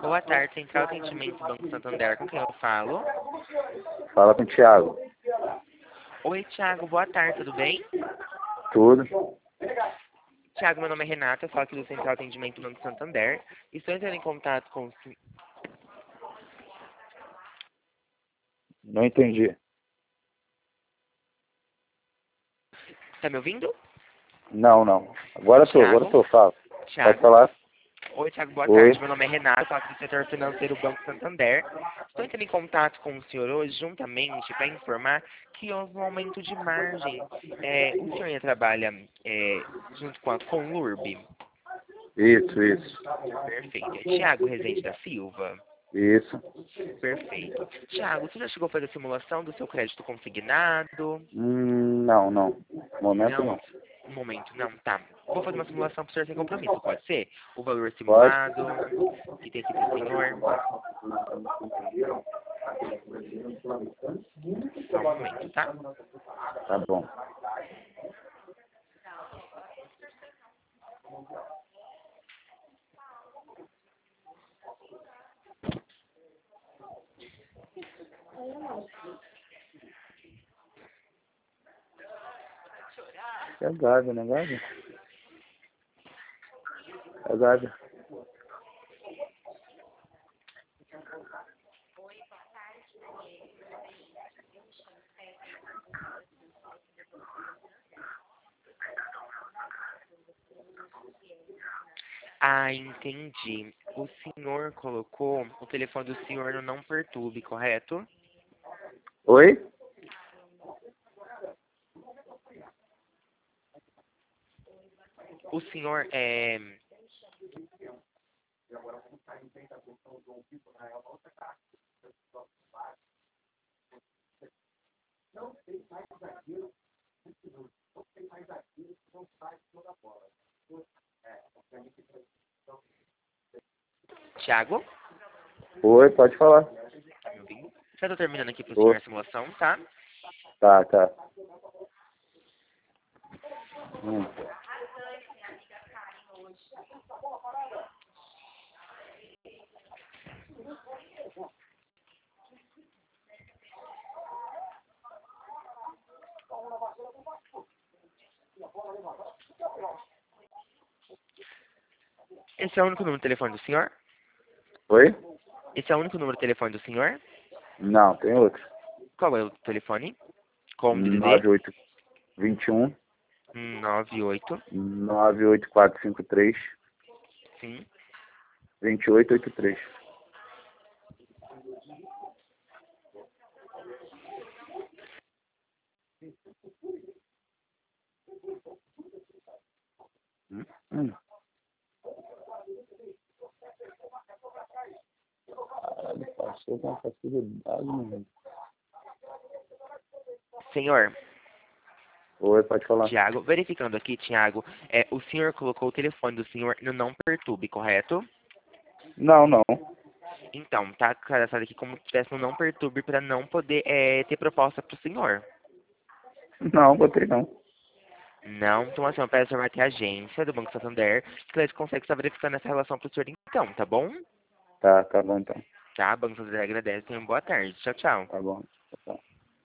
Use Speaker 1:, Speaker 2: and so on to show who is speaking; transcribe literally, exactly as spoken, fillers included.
Speaker 1: Boa tarde, Central Atendimento Banco Santander, com quem eu falo?
Speaker 2: Fala com o Thiago.
Speaker 1: Oi, Thiago, boa tarde, tudo bem?
Speaker 2: Tudo?
Speaker 1: Thiago, meu nome é Renata, eu falo aqui do Central Atendimento Banco Santander. Estou entrando em contato com o senhor...
Speaker 2: Não entendi.
Speaker 1: Tá me ouvindo?
Speaker 2: Não, não. Agora tô, agora tô, fala. Pode
Speaker 1: Thiago.
Speaker 2: falar?
Speaker 1: Oi, Thiago, boa
Speaker 2: Oi.
Speaker 1: tarde. Meu nome é Renato, eu falo aqui do setor financeiro Banco Santander. Estou entrando em contato com o senhor hoje, juntamente, para informar que houve um aumento de margem. É, o senhor trabalha é, junto com a Conlurb?
Speaker 2: Isso, isso.
Speaker 1: Perfeito. É Thiago Rezende da Silva?
Speaker 2: Isso.
Speaker 1: Perfeito. Thiago, você já chegou a fazer a simulação do seu crédito consignado?
Speaker 2: Hum, não, não. Momento
Speaker 1: Não,
Speaker 2: não.
Speaker 1: no momento não, tá. Vou fazer uma simulação para o senhor sem compromisso, pode ser? O valor
Speaker 2: Pode?
Speaker 1: simulado, que tem aqui para o senhor. Só um momento, tá?
Speaker 2: Tá bom. É Gávea, né, Gávea? É Gávea.
Speaker 1: Ah, entendi. O senhor colocou o telefone do senhor no não perturbe, correto?
Speaker 2: Oi?
Speaker 1: O senhor é... Thiago?
Speaker 2: Oi, pode falar.
Speaker 1: Tá me ouvindo? Já tô terminando aqui pro senhor
Speaker 2: Oi.
Speaker 1: a simulação, tá?
Speaker 2: Tá, tá. Hum.
Speaker 1: Esse é o único número de telefone do senhor?
Speaker 2: Oi?
Speaker 1: Esse é o único número de telefone do senhor?
Speaker 2: Não, tem outro.
Speaker 1: Qual é o telefone? Com o D D D?
Speaker 2: nove oito dois um
Speaker 1: nove oito,
Speaker 2: nove oito quatro cinco três
Speaker 1: sim.
Speaker 2: dois oito oito três. Hum? Hum. Caralho, passou com uma facilidade, mano.
Speaker 1: Senhor,
Speaker 2: Oi, pode falar.
Speaker 1: Tiago, verificando aqui, Tiago, é, o senhor colocou o telefone do senhor no não perturbe, correto?
Speaker 2: Não, não.
Speaker 1: Então, tá cadastrado aqui como se estivesse no não perturbe para não poder é, ter proposta para o senhor.
Speaker 2: Não, botei não.
Speaker 1: Não, então assim, eu peço até a agência do Banco Santander, que eles conseguem estar verificando essa relação para o senhor então, tá bom?
Speaker 2: Tá, tá bom então.
Speaker 1: Tá, Banco Santander agradece, tenha uma boa tarde. Tchau, tchau.
Speaker 2: Tá bom. Tá.